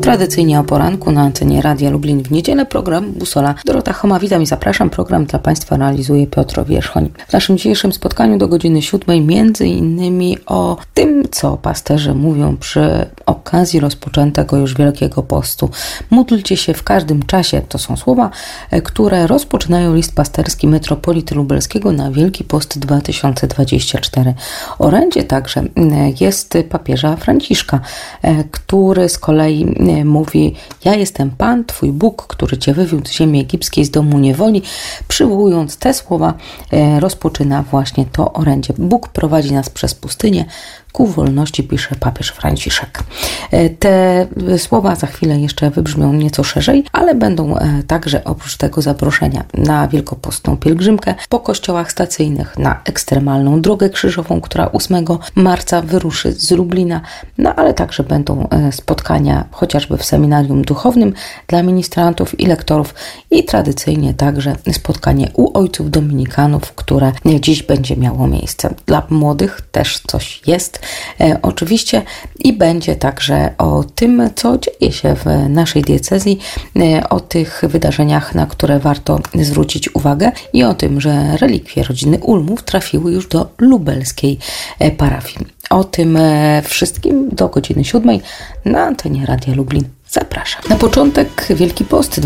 Tradycyjnie o poranku na antenie Radia Lublin w niedzielę program Busola. Dorota Choma, witam i zapraszam. Program dla Państwa realizuje Piotr Wierzchoń. W naszym dzisiejszym spotkaniu do godziny 7 między innymi o tym, co pasterze mówią przy okazji rozpoczętego już Wielkiego Postu. Módlcie się w każdym czasie. To są słowa, które rozpoczynają list pasterski metropolity lubelskiego na Wielki Post 2024. Orędzie także jest papieża Franciszka, który z kolei mówi: ja jestem Pan, Twój Bóg, który Cię wywiódł z ziemi egipskiej, z domu niewoli. Przywołując te słowa, rozpoczyna właśnie to orędzie. Bóg prowadzi nas przez pustynię ku wolności, pisze papież Franciszek. Te słowa za chwilę jeszcze wybrzmią nieco szerzej, ale będą także oprócz tego zaproszenia na wielkopostną pielgrzymkę po kościołach stacyjnych, na ekstremalną drogę krzyżową, która 8 marca wyruszy z Lublina, ale także będą spotkania chociażby w seminarium duchownym dla ministrantów i lektorów i tradycyjnie także spotkanie u ojców dominikanów, które dziś będzie miało miejsce. Dla młodych też coś jest oczywiście i będzie także o tym, co dzieje się w naszej diecezji, o tych wydarzeniach, na które warto zwrócić uwagę i o tym, że relikwie rodziny Ulmów trafiły już do lubelskiej parafii. O tym wszystkim do godziny 7 na antenie Radia Lublin. Zapraszam. Na początek Wielki Post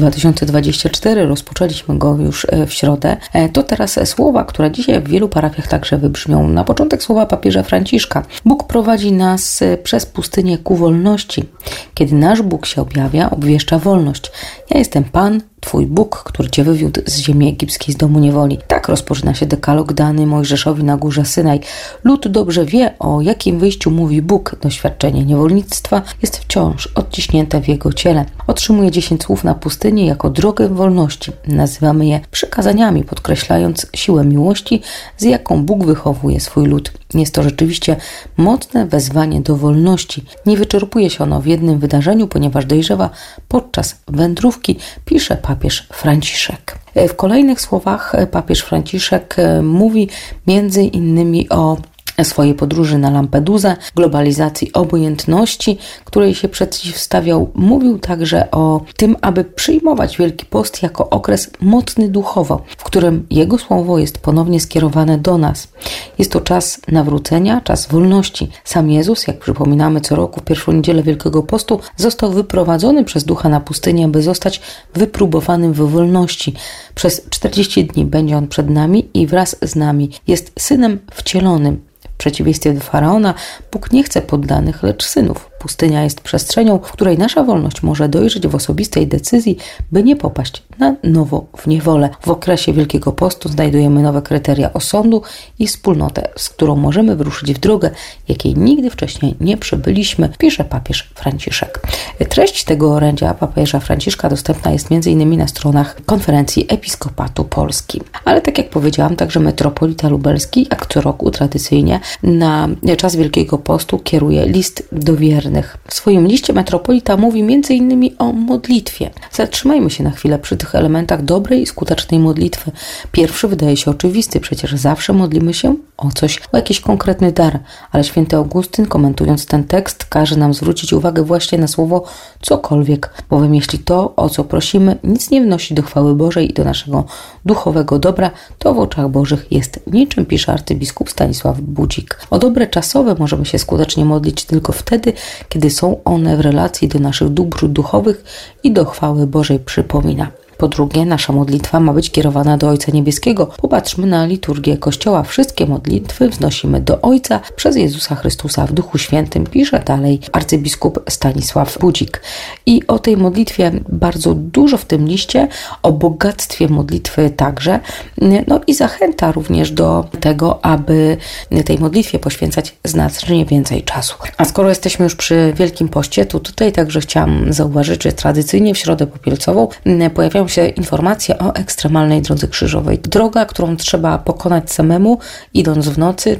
2024, rozpoczęliśmy go już w środę. To teraz słowa, które dzisiaj w wielu parafiach także wybrzmią. Na początek słowa papieża Franciszka. Bóg prowadzi nas przez pustynię ku wolności. Kiedy nasz Bóg się objawia, obwieszcza wolność. Ja jestem Pan, Twój Bóg, który Cię wywiódł z ziemi egipskiej, z domu niewoli. Tak rozpoczyna się dekalog dany Mojżeszowi na górze Synaj. Lud dobrze wie, o jakim wyjściu mówi Bóg. Doświadczenie niewolnictwa jest wciąż odciśnięte w jego ciele. Otrzymuje 10 słów na pustyni jako drogę wolności. Nazywamy je przykazaniami, podkreślając siłę miłości, z jaką Bóg wychowuje swój lud. Jest to rzeczywiście mocne wezwanie do wolności. Nie wyczerpuje się ono w jednym wydarzeniu, ponieważ dojrzewa podczas wędrówki, pisze papież Franciszek. W kolejnych słowach papież Franciszek mówi między innymi o swojej podróży na Lampedusę, globalizacji obojętności, której się przeciwstawiał. Mówił także o tym, aby przyjmować Wielki Post jako okres mocny duchowo, w którym Jego słowo jest ponownie skierowane do nas. Jest to czas nawrócenia, czas wolności. Sam Jezus, jak przypominamy co roku w pierwszą niedzielę Wielkiego Postu, został wyprowadzony przez Ducha na pustynię, by zostać wypróbowanym w wolności. Przez 40 dni będzie On przed nami i wraz z nami jest Synem wcielonym. W przeciwieństwie do Faraona, Bóg nie chce poddanych, lecz synów. Pustynia jest przestrzenią, w której nasza wolność może dojrzeć w osobistej decyzji, by nie popaść na nowo w niewolę. W okresie Wielkiego Postu znajdujemy nowe kryteria osądu i wspólnotę, z którą możemy wyruszyć w drogę, jakiej nigdy wcześniej nie przebyliśmy, pisze papież Franciszek. Treść tego orędzia papieża Franciszka dostępna jest m.in. na stronach Konferencji Episkopatu Polski. Ale tak jak powiedziałam, także metropolita lubelski, jak co roku tradycyjnie, na czas Wielkiego Postu kieruje list do wiernych. W swoim liście metropolita mówi m.in. o modlitwie. Zatrzymajmy się na chwilę przy tych elementach dobrej i skutecznej modlitwy. Pierwszy wydaje się oczywisty, przecież zawsze modlimy się o coś, o jakiś konkretny dar, ale święty Augustyn, komentując ten tekst, każe nam zwrócić uwagę właśnie na słowo cokolwiek, bowiem jeśli to, o co prosimy, nic nie wnosi do chwały Bożej i do naszego duchowego dobra, to w oczach Bożych jest niczym, pisze arcybiskup Stanisław Budzik. O dobre czasowe możemy się skutecznie modlić tylko wtedy, kiedy są one w relacji do naszych dóbr duchowych i do chwały Bożej, przypomina. Po drugie, nasza modlitwa ma być kierowana do Ojca Niebieskiego. Popatrzmy na liturgię Kościoła. Wszystkie modlitwy wznosimy do Ojca przez Jezusa Chrystusa w Duchu Świętym, pisze dalej arcybiskup Stanisław Budzik. I o tej modlitwie bardzo dużo w tym liście, o bogactwie modlitwy także. No i zachęta również do tego, aby tej modlitwie poświęcać znacznie więcej czasu. A skoro jesteśmy już przy Wielkim Poście, to tutaj także chciałam zauważyć, że tradycyjnie w Środę Popielcową pojawiają się informacje o ekstremalnej drodze krzyżowej. Droga, którą trzeba pokonać samemu, idąc w nocy,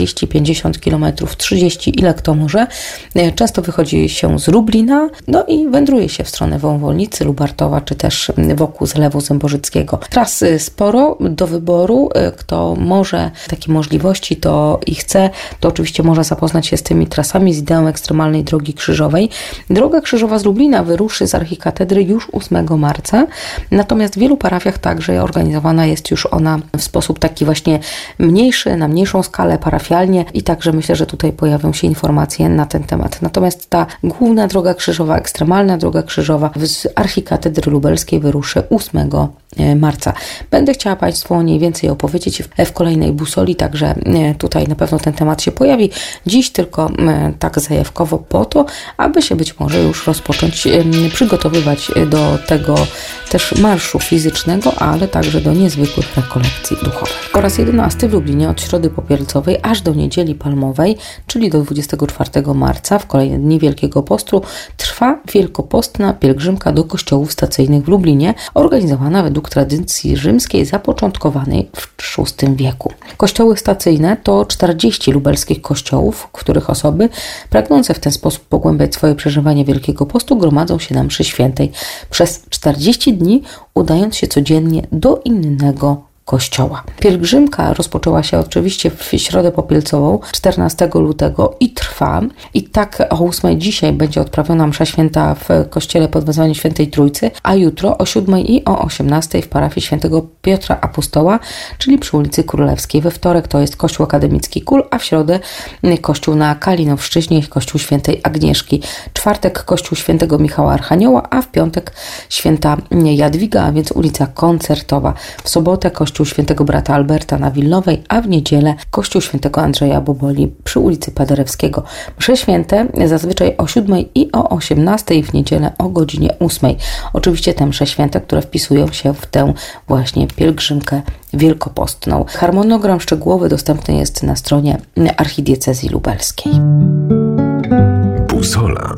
40-50 km, 30, ile kto może. Często wychodzi się z Lublina, no i wędruje się w stronę Wąwolnicy, Lubartowa, czy też wokół Zalewu Zębożyckiego. Tras sporo do wyboru. Kto może takie możliwości to i chce, to oczywiście może zapoznać się z tymi trasami, z ideą ekstremalnej drogi krzyżowej. Droga krzyżowa z Lublina wyruszy z archikatedry już 8 marca, natomiast w wielu parafiach także organizowana jest już ona w sposób taki właśnie mniejszy, na mniejszą skalę, parafialnie i także myślę, że tutaj pojawią się informacje na ten temat. Natomiast ta główna droga krzyżowa, ekstremalna droga krzyżowa z archikatedry lubelskiej wyruszy 8 marca. Będę chciała Państwu o niej więcej opowiedzieć w kolejnej busoli, także tutaj na pewno ten temat się pojawi. Dziś tylko tak zajawkowo po to, aby się być może już rozpocząć przygotowywać do tego też marszu fizycznego, ale także do niezwykłych rekolekcji duchowych. Po raz 11 w Lublinie od Środy Popielcowej aż do Niedzieli Palmowej, czyli do 24 marca, w kolejne dni Wielkiego Postu, trwa wielkopostna pielgrzymka do kościołów stacyjnych w Lublinie, organizowana według tradycji rzymskiej zapoczątkowanej w VI wieku. Kościoły stacyjne to 40 lubelskich kościołów, w których osoby pragnące w ten sposób pogłębiać swoje przeżywanie Wielkiego Postu gromadzą się na mszy świętej przez 40 dni, udając się codziennie do innego kościoła. Pielgrzymka rozpoczęła się oczywiście w Środę Popielcową 14 lutego i trwa. I tak o 8 dzisiaj będzie odprawiona msza święta w kościele pod wezwaniem Świętej Trójcy, a jutro o 7 i o 18 w parafii Świętego Piotra Apostoła, czyli przy ulicy Królewskiej. We wtorek to jest Kościół Akademicki KUL, a w środę Kościół na Kalinowszczyźnie, Kościół Świętej Agnieszki. Czwartek Kościół Świętego Michała Archanioła, a w piątek Święta Jadwiga, a więc ulica Koncertowa. W sobotę Kościół Świętego Brata Alberta na Wilnowej, a w niedzielę Kościół Świętego Andrzeja Boboli przy ulicy Paderewskiego. Msze święte zazwyczaj o 7 i o 18, w niedzielę o godzinie 8. Oczywiście te msze święte, które wpisują się w tę właśnie pielgrzymkę wielkopostną. Harmonogram szczegółowy dostępny jest na stronie Archidiecezji Lubelskiej. Busola.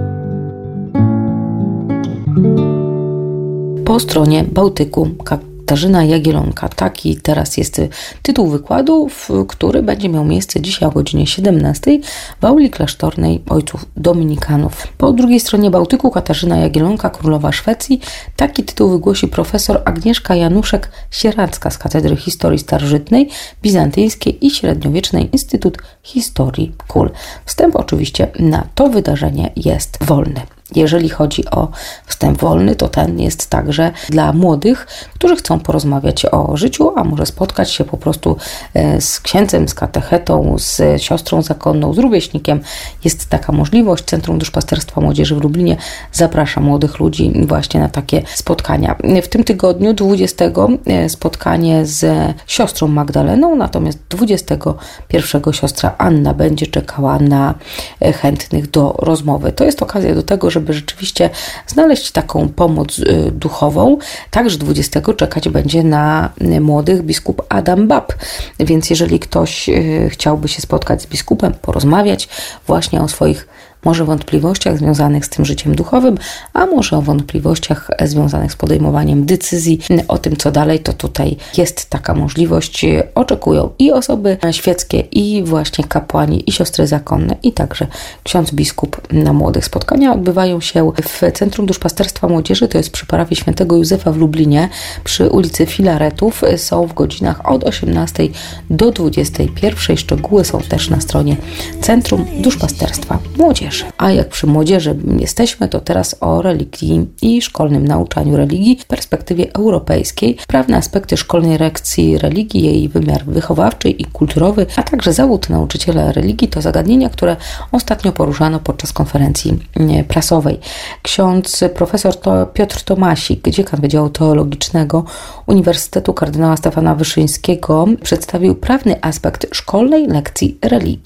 Po stronie Bałtyku Katarzyna Jagielonka. Taki teraz jest tytuł wykładu, który będzie miał miejsce dzisiaj o godzinie 17 w auli klasztornej Ojców Dominikanów. Po drugiej stronie Bałtyku Katarzyna Jagielonka, królowa Szwecji. Taki tytuł wygłosi profesor Agnieszka Januszek-Sieracka z Katedry Historii Starożytnej, Bizantyjskiej i Średniowiecznej Instytut Historii KUL. Wstęp oczywiście na to wydarzenie jest wolny. Jeżeli chodzi o wstęp wolny, to ten jest także dla młodych, którzy chcą porozmawiać o życiu, a może spotkać się po prostu z księdzem, z katechetą, z siostrą zakonną, z rówieśnikiem. Jest taka możliwość. Centrum Duszpasterstwa Młodzieży w Lublinie zaprasza młodych ludzi właśnie na takie spotkania. W tym tygodniu 20 spotkanie z siostrą Magdaleną, natomiast 21 siostra Anna będzie czekała na chętnych do rozmowy. To jest okazja do tego, żeby rzeczywiście znaleźć taką pomoc duchową. Także 20 czekać będzie na młodych biskup Adam Bab. Więc jeżeli ktoś chciałby się spotkać z biskupem, porozmawiać właśnie o swoich może wątpliwościach związanych z tym życiem duchowym, a może o wątpliwościach związanych z podejmowaniem decyzji o tym, co dalej, to tutaj jest taka możliwość. Oczekują i osoby świeckie, i właśnie kapłani, i siostry zakonne, i także ksiądz biskup na młodych. Spotkania odbywają się w Centrum Duszpasterstwa Młodzieży, to jest przy parafii Świętego Józefa w Lublinie, przy ulicy Filaretów. Są w godzinach od 18 do 21. Szczegóły są też na stronie Centrum Duszpasterstwa Młodzieży. A jak przy młodzieży jesteśmy, to teraz o religii i szkolnym nauczaniu religii w perspektywie europejskiej. Prawne aspekty szkolnej lekcji religii, jej wymiar wychowawczy i kulturowy, a także zawód nauczyciela religii to zagadnienia, które ostatnio poruszano podczas konferencji prasowej. Ksiądz profesor Piotr Tomasik, dziekan Wydziału Teologicznego Uniwersytetu Kardynała Stefana Wyszyńskiego, przedstawił prawny aspekt szkolnej lekcji religii.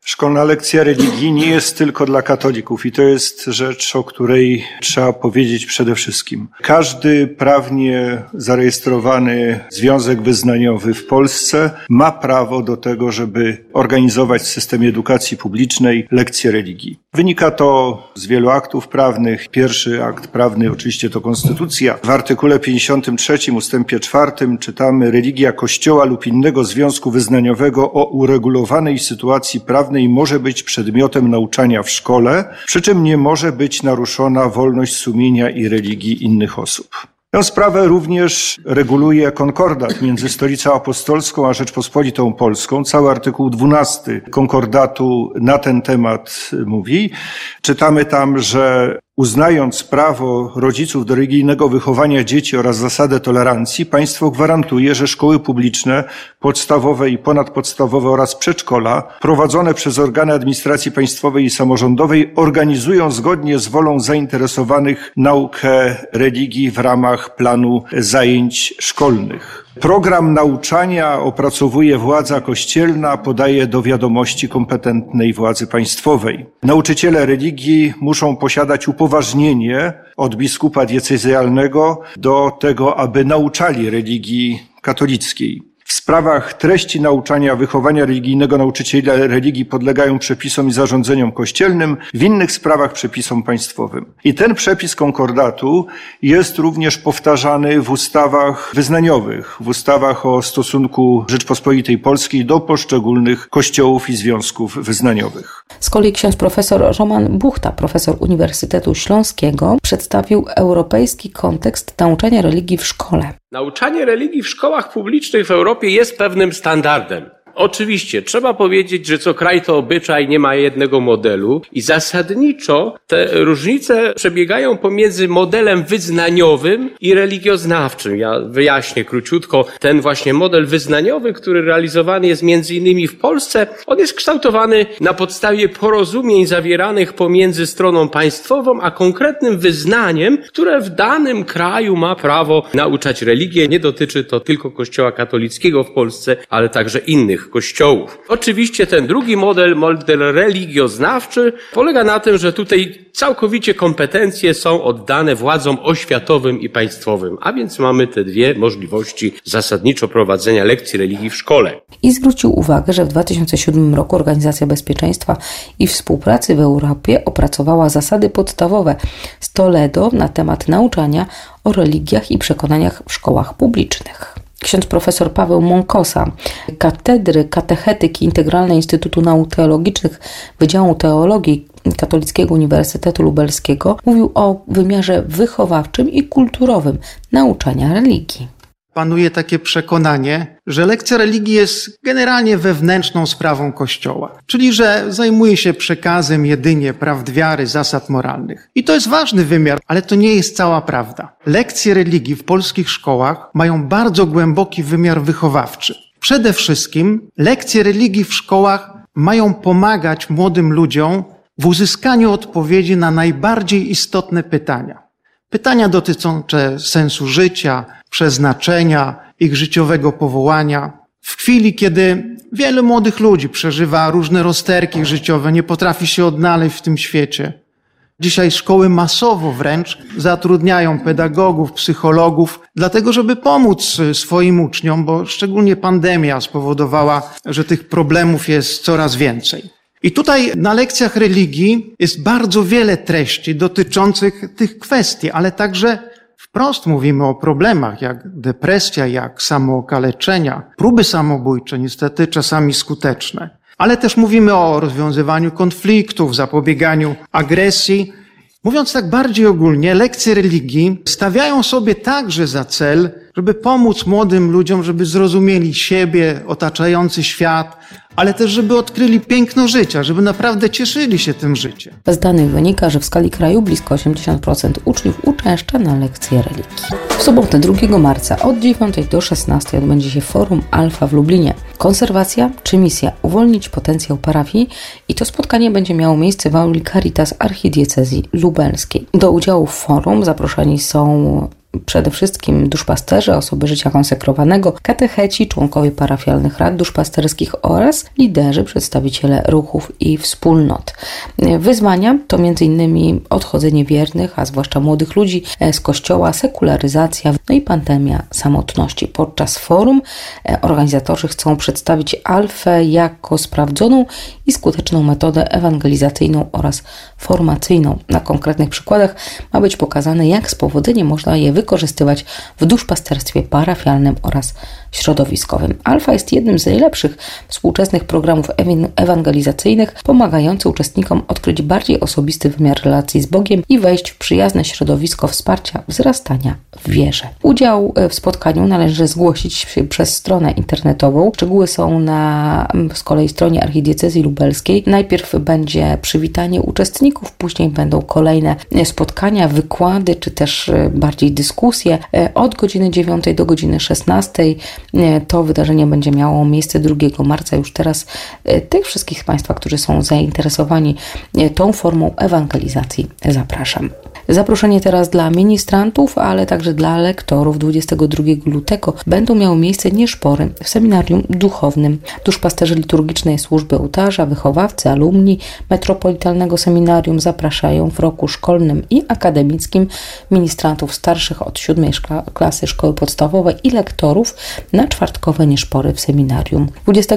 Szkolna lekcja religii nie jest tylko dla katolików i to jest rzecz, o której trzeba powiedzieć przede wszystkim. Każdy prawnie zarejestrowany związek wyznaniowy w Polsce ma prawo do tego, żeby organizować w systemie edukacji publicznej lekcje religii. Wynika to z wielu aktów prawnych. Pierwszy akt prawny oczywiście to Konstytucja. W artykule 53 ustępie 4 czytamy: religia Kościoła lub innego związku wyznaniowego o uregulowanej sytuacji prawnej może być przedmiotem nauczania w szkole, przy czym nie może być naruszona wolność sumienia i religii innych osób. Tę sprawę również reguluje konkordat między Stolicą Apostolską a Rzeczpospolitą Polską. Cały artykuł 12 konkordatu na ten temat mówi. Czytamy tam, że uznając prawo rodziców do religijnego wychowania dzieci oraz zasadę tolerancji, państwo gwarantuje, że szkoły publiczne, podstawowe i ponadpodstawowe oraz przedszkola prowadzone przez organy administracji państwowej i samorządowej organizują zgodnie z wolą zainteresowanych naukę religii w ramach planu zajęć szkolnych. Program nauczania opracowuje władza kościelna, podaje do wiadomości kompetentnej władzy państwowej. Nauczyciele religii muszą posiadać upoważnienie od biskupa diecezjalnego do tego, aby nauczali religii katolickiej. W sprawach treści nauczania wychowania religijnego nauczyciele religii podlegają przepisom i zarządzeniom kościelnym, w innych sprawach przepisom państwowym. I ten przepis konkordatu jest również powtarzany w ustawach wyznaniowych, w ustawach o stosunku Rzeczpospolitej Polskiej do poszczególnych kościołów i związków wyznaniowych. Z kolei ksiądz profesor Roman Buchta, profesor Uniwersytetu Śląskiego, przedstawił europejski kontekst nauczania religii w szkole. Nauczanie religii w szkołach publicznych w Europie jest pewnym standardem. Oczywiście trzeba powiedzieć, że co kraj to obyczaj, nie ma jednego modelu i zasadniczo te różnice przebiegają pomiędzy modelem wyznaniowym i religioznawczym. Ja wyjaśnię króciutko. Ten właśnie model wyznaniowy, który realizowany jest między innymi w Polsce, on jest kształtowany na podstawie porozumień zawieranych pomiędzy stroną państwową a konkretnym wyznaniem, które w danym kraju ma prawo nauczać religię. Nie dotyczy to tylko Kościoła katolickiego w Polsce, ale także innych kościołów. Oczywiście ten drugi model religioznawczy, polega na tym, że tutaj całkowicie kompetencje są oddane władzom oświatowym i państwowym, a więc mamy te dwie możliwości zasadniczo prowadzenia lekcji religii w szkole. I zwrócił uwagę, że w 2007 roku Organizacja Bezpieczeństwa i Współpracy w Europie opracowała zasady podstawowe z Toledo na temat nauczania o religiach i przekonaniach w szkołach publicznych. Ksiądz profesor Paweł Mąkosa, katedry katechetyki Integralnej Instytutu Nauk Teologicznych Wydziału Teologii Katolickiego Uniwersytetu Lubelskiego, mówił o wymiarze wychowawczym i kulturowym nauczania religii. Panuje takie przekonanie, że lekcja religii jest generalnie wewnętrzną sprawą Kościoła, czyli że zajmuje się przekazem jedynie prawd wiary, zasad moralnych. I to jest ważny wymiar, ale to nie jest cała prawda. Lekcje religii w polskich szkołach mają bardzo głęboki wymiar wychowawczy. Przede wszystkim lekcje religii w szkołach mają pomagać młodym ludziom w uzyskaniu odpowiedzi na najbardziej istotne pytania. Pytania dotyczące sensu życia, przeznaczenia, ich życiowego powołania. W chwili, kiedy wiele młodych ludzi przeżywa różne rozterki życiowe, nie potrafi się odnaleźć w tym świecie. Dzisiaj szkoły masowo wręcz zatrudniają pedagogów, psychologów, dlatego żeby pomóc swoim uczniom, bo szczególnie pandemia spowodowała, że tych problemów jest coraz więcej. I tutaj na lekcjach religii jest bardzo wiele treści dotyczących tych kwestii, ale także wprost mówimy o problemach jak depresja, jak samookaleczenia, próby samobójcze, niestety czasami skuteczne. Ale też mówimy o rozwiązywaniu konfliktów, zapobieganiu agresji. Mówiąc tak bardziej ogólnie, lekcje religii stawiają sobie także za cel, żeby pomóc młodym ludziom, żeby zrozumieli siebie, otaczający świat, ale też żeby odkryli piękno życia, żeby naprawdę cieszyli się tym życiem. Z danych wynika, że w skali kraju blisko 80% uczniów uczęszcza na lekcje religii. W sobotę 2 marca od 9 do 16 odbędzie się Forum Alfa w Lublinie. Konserwacja czy misja uwolnić potencjał parafii i to spotkanie będzie miało miejsce w auli Caritas Archidiecezji Lubelskiej. Do udziału w forum zaproszeni są przede wszystkim duszpasterze, osoby życia konsekrowanego, katecheci, członkowie parafialnych rad duszpasterskich oraz liderzy, przedstawiciele ruchów i wspólnot. Wyzwania to m.in. odchodzenie wiernych, a zwłaszcza młodych ludzi z kościoła, sekularyzacja, no i pandemia samotności. Podczas forum organizatorzy chcą przedstawić alfę jako sprawdzoną i skuteczną metodę ewangelizacyjną oraz formacyjną. Na konkretnych przykładach ma być pokazane, jak z powodzeniem można je wykorzystywać w duszpasterstwie parafialnym oraz środowiskowym. Alfa jest jednym z najlepszych współczesnych programów ewangelizacyjnych, pomagający uczestnikom odkryć bardziej osobisty wymiar relacji z Bogiem i wejść w przyjazne środowisko wsparcia wzrastania w wierze. Udział w spotkaniu należy zgłosić się przez stronę internetową. Szczegóły są na z kolei stronie Archidiecezji Lubelskiej. Najpierw będzie przywitanie uczestników, później będą kolejne spotkania, wykłady, czy też bardziej dyskusje. Od godziny 9 do godziny 16 to wydarzenie będzie miało miejsce 2 marca. Już teraz tych wszystkich z Państwa, którzy są zainteresowani tą formą ewangelizacji, zapraszam. Zaproszenie teraz dla ministrantów, ale także dla lektorów. 22 lutego będą miały miejsce nieszpory w seminarium duchownym. Duszpasterze liturgicznej służby ołtarza, wychowawcy, alumni Metropolitalnego Seminarium zapraszają w roku szkolnym i akademickim ministrantów starszych od 7 klasy szkoły podstawowej i lektorów na czwartkowe nieszpory w seminarium.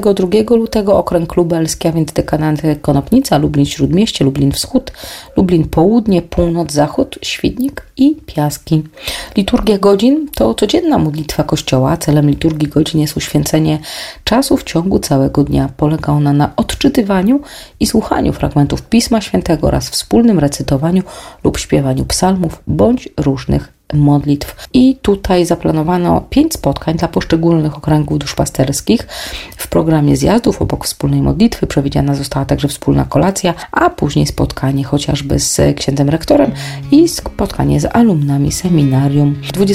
22 lutego okręg lubelski, a więc dekanat Konopnica, Lublin Śródmieście, Lublin Wschód, Lublin Południe, Północ, Zachód, Świdnik i Piaski. Liturgia godzin to codzienna modlitwa Kościoła. Celem liturgii godzin jest uświęcenie czasu w ciągu całego dnia. Polega ona na odczytywaniu i słuchaniu fragmentów Pisma Świętego oraz wspólnym recytowaniu lub śpiewaniu psalmów bądź różnych modlitw. I tutaj zaplanowano 5 spotkań dla poszczególnych okręgów duszpasterskich. W programie zjazdów obok wspólnej modlitwy przewidziana została także wspólna kolacja, a później spotkanie chociażby z księdzem rektorem i spotkanie z alumnami seminarium.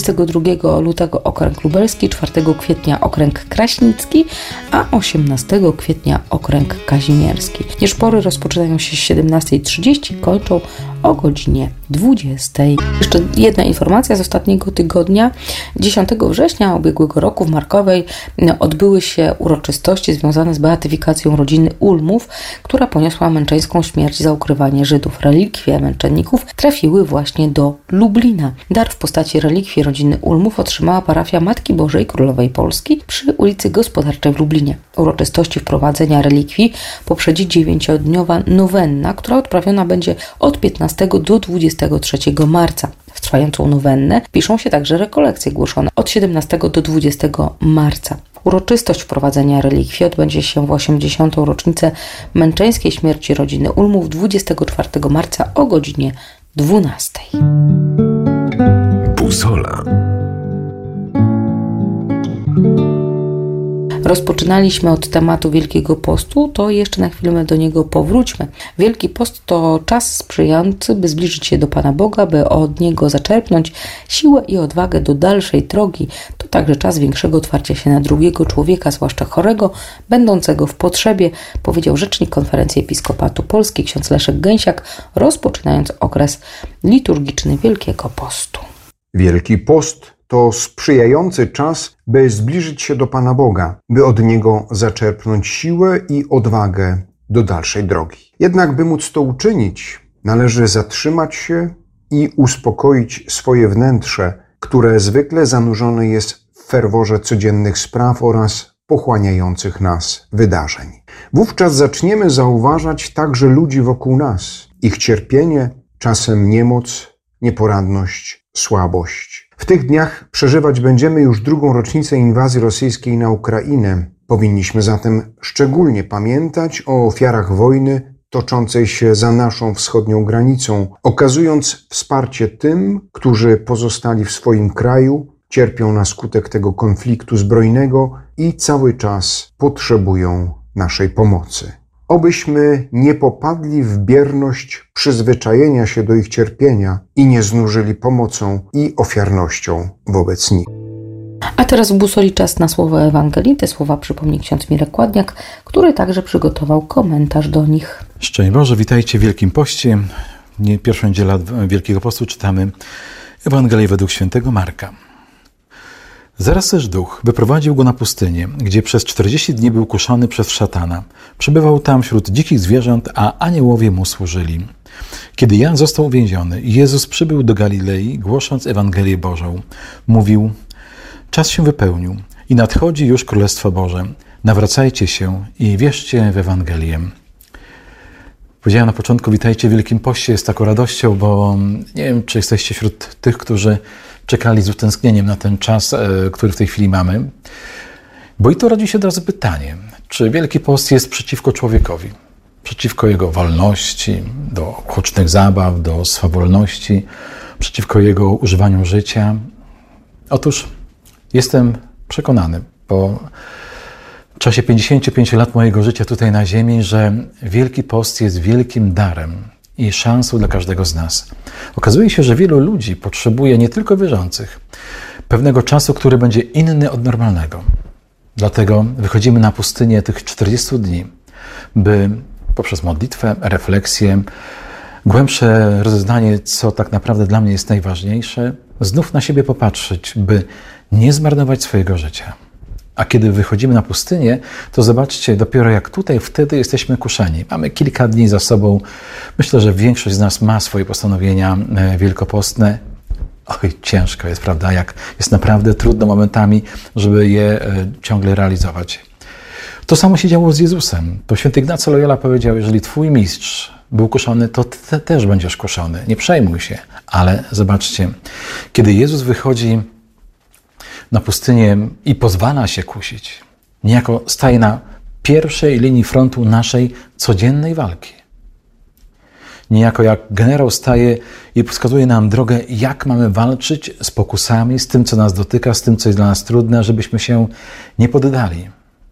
22 lutego okręg lubelski, 4 kwietnia okręg kraśnicki, a 18 kwietnia okręg kazimierski. Nieszpory rozpoczynają się 17:30, kończą o godzinie 20. Jeszcze jedna informacja z ostatniego tygodnia. 10 września ubiegłego roku w Markowej odbyły się uroczystości związane z beatyfikacją rodziny Ulmów, która poniosła męczeńską śmierć za ukrywanie Żydów. Relikwie męczenników trafiły właśnie do Lublina. Dar w postaci relikwii rodziny Ulmów otrzymała parafia Matki Bożej Królowej Polski przy ulicy Gospodarczej w Lublinie. Uroczystości wprowadzenia relikwii poprzedzi 9-dniowa nowenna, która odprawiona będzie od 15 do 23 marca. W trwającą nowennę piszą się także rekolekcje głoszone od 17 do 20 marca. Uroczystość wprowadzenia relikwii odbędzie się w 80. rocznicę męczeńskiej śmierci rodziny Ulmów 24 marca o godzinie 12. Busola. Rozpoczynaliśmy od tematu Wielkiego Postu, to jeszcze na chwilę do niego powróćmy. Wielki Post to czas sprzyjający, by zbliżyć się do Pana Boga, by od Niego zaczerpnąć siłę i odwagę do dalszej drogi. To także czas większego otwarcia się na drugiego człowieka, zwłaszcza chorego, będącego w potrzebie, powiedział rzecznik Konferencji Episkopatu Polski ksiądz Leszek Gęsiak, rozpoczynając okres liturgiczny Wielkiego Postu. Wielki Post to sprzyjający czas, by zbliżyć się do Pana Boga, by od Niego zaczerpnąć siłę i odwagę do dalszej drogi. Jednak by móc to uczynić, należy zatrzymać się i uspokoić swoje wnętrze, które zwykle zanurzone jest w ferworze codziennych spraw oraz pochłaniających nas wydarzeń. Wówczas zaczniemy zauważać także ludzi wokół nas, ich cierpienie, czasem niemoc, nieporadność, słabość. W tych dniach przeżywać będziemy już 2. rocznicę inwazji rosyjskiej na Ukrainę. Powinniśmy zatem szczególnie pamiętać o ofiarach wojny toczącej się za naszą wschodnią granicą, okazując wsparcie tym, którzy pozostali w swoim kraju, cierpią na skutek tego konfliktu zbrojnego i cały czas potrzebują naszej pomocy. Obyśmy nie popadli w bierność przyzwyczajenia się do ich cierpienia i nie znużyli pomocą i ofiarnością wobec nich. A teraz w Busoli czas na słowo Ewangelii. Te słowa przypomni ksiądz Mirek Kładniak, który także przygotował komentarz do nich. Szczęść Boże, witajcie w Wielkim Poście. Pierwszą niedzielę Wielkiego Postu czytamy Ewangelia według świętego Marka. Zaraz też duch wyprowadził go na pustynię, gdzie przez 40 dni był kuszony przez szatana. Przebywał tam wśród dzikich zwierząt, a aniołowie mu służyli. Kiedy Jan został uwięziony, Jezus przybył do Galilei, głosząc Ewangelię Bożą. Mówił: czas się wypełnił i nadchodzi już Królestwo Boże. Nawracajcie się i wierzcie w Ewangelię. Powiedziałem na początku, witajcie w Wielkim Poście z taką radością, bo nie wiem, czy jesteście wśród tych, którzy czekali z utęsknieniem na ten czas, który w tej chwili mamy. Bo i tu rodzi się od razu pytanie, czy Wielki Post jest przeciwko człowiekowi, przeciwko jego wolności, do hucznych zabaw, do swawolności, przeciwko jego używaniu życia? Otóż jestem przekonany, po czasie 55 lat mojego życia tutaj na ziemi, że Wielki Post jest wielkim darem i szansą dla każdego z nas. Okazuje się, że wielu ludzi potrzebuje, nie tylko wierzących, pewnego czasu, który będzie inny od normalnego. Dlatego wychodzimy na pustynię tych 40 dni, by poprzez modlitwę, refleksję, głębsze rozeznanie, co tak naprawdę dla mnie jest najważniejsze, znów na siebie popatrzeć, by nie zmarnować swojego życia. A kiedy wychodzimy na pustynię, to zobaczcie, dopiero jak tutaj, wtedy jesteśmy kuszeni. Mamy kilka dni za sobą. Myślę, że większość z nas ma swoje postanowienia wielkopostne. Oj, ciężko jest, prawda? Jak jest naprawdę trudno momentami, żeby je ciągle realizować. To samo się działo z Jezusem. To święty Ignacy Loyola powiedział: jeżeli twój mistrz był kuszony, to ty też będziesz kuszony. Nie przejmuj się. Ale zobaczcie, kiedy Jezus wychodzi na pustynię i pozwala się kusić, niejako staje na pierwszej linii frontu naszej codziennej walki. Niejako jak generał staje i wskazuje nam drogę, jak mamy walczyć z pokusami, z tym, co nas dotyka, z tym, co jest dla nas trudne, żebyśmy się nie poddali.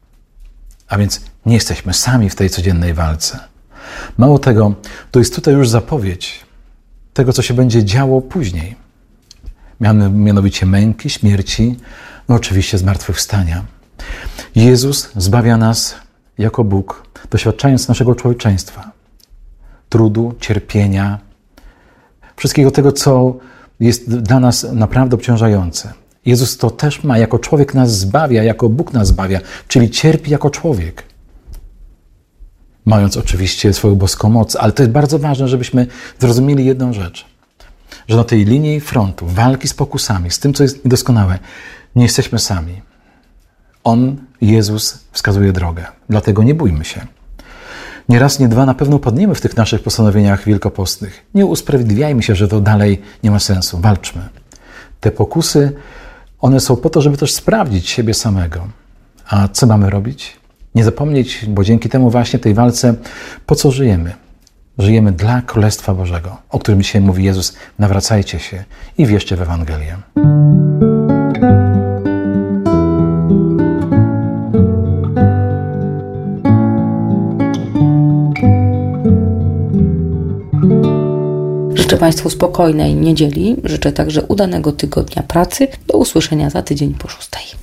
A więc nie jesteśmy sami w tej codziennej walce. Mało tego, to jest tutaj już zapowiedź tego, co się będzie działo później. Mianowicie męki, śmierci, no oczywiście zmartwychwstania. Jezus zbawia nas jako Bóg, doświadczając naszego człowieczeństwa, trudu, cierpienia, wszystkiego tego, co jest dla nas naprawdę obciążające. Jezus to też ma, jako człowiek nas zbawia, jako Bóg nas zbawia, czyli cierpi jako człowiek. Mając oczywiście swoją boską moc, ale to jest bardzo ważne, żebyśmy zrozumieli jedną rzecz, że na tej linii frontu walki z pokusami, z tym, co jest niedoskonałe, nie jesteśmy sami. On, Jezus, wskazuje drogę. Dlatego nie bójmy się. Nie raz, nie dwa na pewno padniemy w tych naszych postanowieniach wielkopostnych. Nie usprawiedliwiajmy się, że to dalej nie ma sensu. Walczmy. Te pokusy, one są po to, żeby też sprawdzić siebie samego. A co mamy robić? Nie zapomnieć, bo dzięki temu właśnie tej walce, po co żyjemy? Żyjemy dla Królestwa Bożego, o którym dzisiaj mówi Jezus: nawracajcie się i wierzcie w Ewangelię. Życzę Państwu spokojnej niedzieli, życzę także udanego tygodnia pracy. Do usłyszenia za tydzień po 6.